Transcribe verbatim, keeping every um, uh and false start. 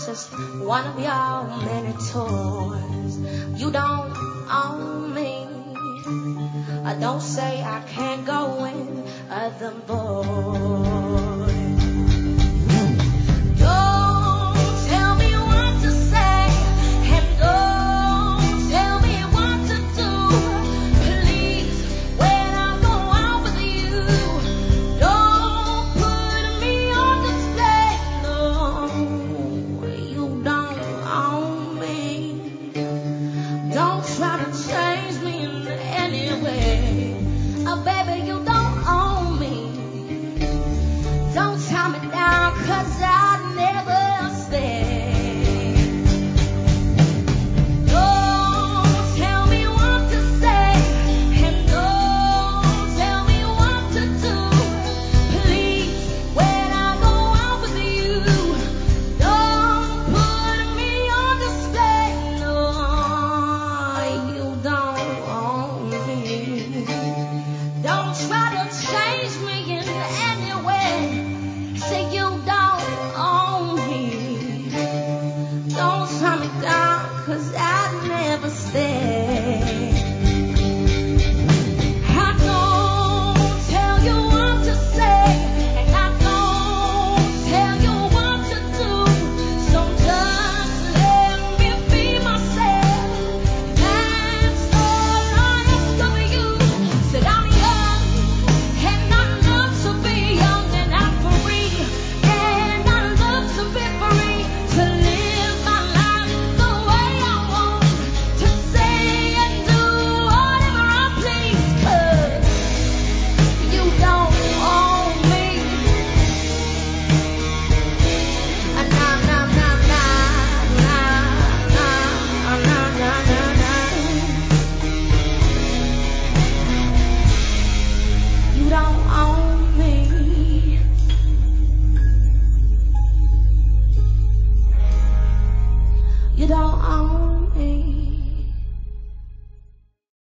just one of your many toys. You don't own me. I don't say I can't go with other boys. Don't tell me what to say, and don't tell me what to do. Please, when I go out with you, don't put me on display. No, you don't own me. Don't try to change me in any way. Oh, baby, you don't own me. Don't tie me down, 'cause I never stay. Don't tell me what to say, and don't tell me what to do. Please, when I go out with you, don't put me on display. No, you don't own me. Don't try to change me in any way. Say you don't own me. Don't tie me down, 'cause I'd never stay.